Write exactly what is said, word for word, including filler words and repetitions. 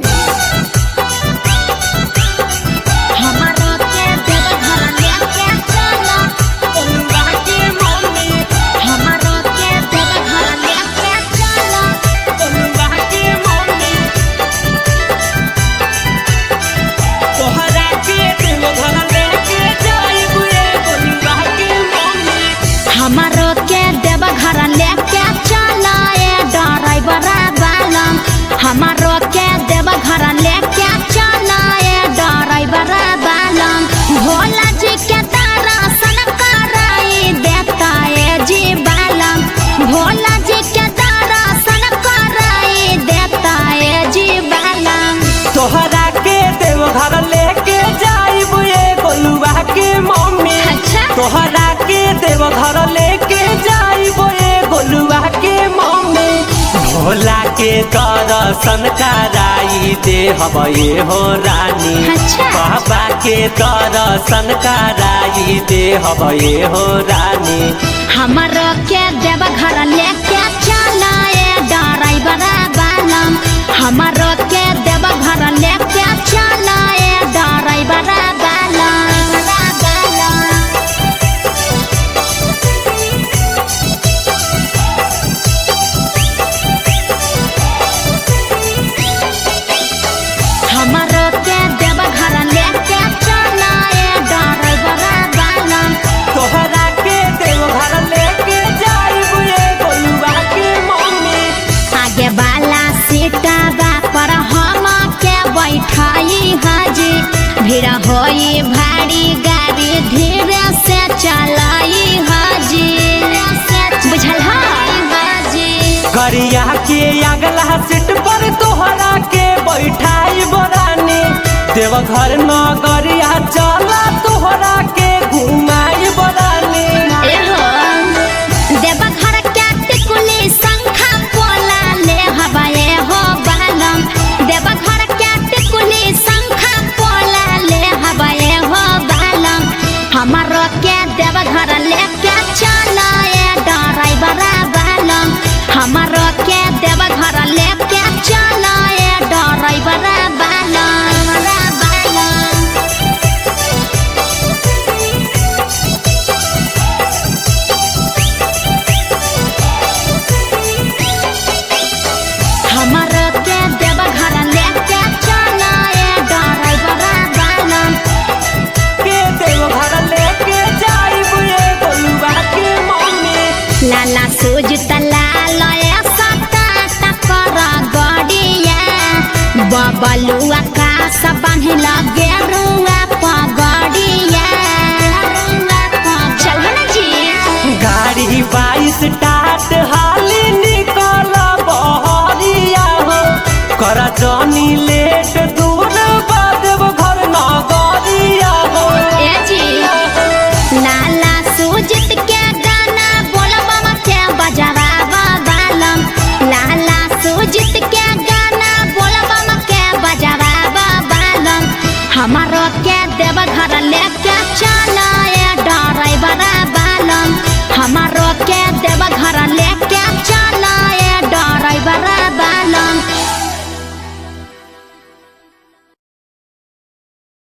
हमारो के देव घर लेके चला ए ड्राइवर बालम। हमारो के देव घर लेके चला ए ड्राइवर बालम। भोला जी के दर्शन कराई देता ए जी बालम। भोला जी के दर्शन कराई देता ए जी बालम। तोहरा के देव घर लेके जाइब ए गोलुआ के मम्मी। अच्छा तोहरा के देव घर लेके जाइब ए गोलुआ के मम्मी। भोला के दर्शन कराई दे हबे हो रानी। अच्छा। बाबा के दर्शन कराई दे हबे हो रानी। हमारो के देव घर लेके चला ए ड्राइवर बालम। हमारो के देव घर लेके चला ए ड्राइवर बालम। हमारो के देव घर लेके चला ए ड्राइवर बालम। तोहरा के देव घर लेके जाइब ए गोलुआ के मम्मी। आगे वाला सीटा पर हम के बैठाई हाजी। भीड़ होई भारी गाड़ी धीरे से चलाई हाजी। बुझल हाजी। गरिया के अगला सीट पर तोहरा के बैठाई बरानी। देव घर नगरिया चला तोहरा के घुमाई बरानी। एहो देव घर के टिकुली शंखा पोला ले हवा एहो बालम। देव घर के टिकुली शंखा पोला ले हवा एहो बालम। हमारो के देव घर लेके चला ए ड्राइवर बालम। हमारो के देव घर लेके चला ए ड्राइवर बालम। हमारो के देव घर लेके चला ए ड्राइवर बालम। के देव घर लेके जाइब ए गोलुआ के मम्मी। लाला सूज लाल ए सता टकर गड़िया। बबलुआ का सब बांधिला गेरुआ पगड़िया। चल ना जी गाड़ी बाईस टा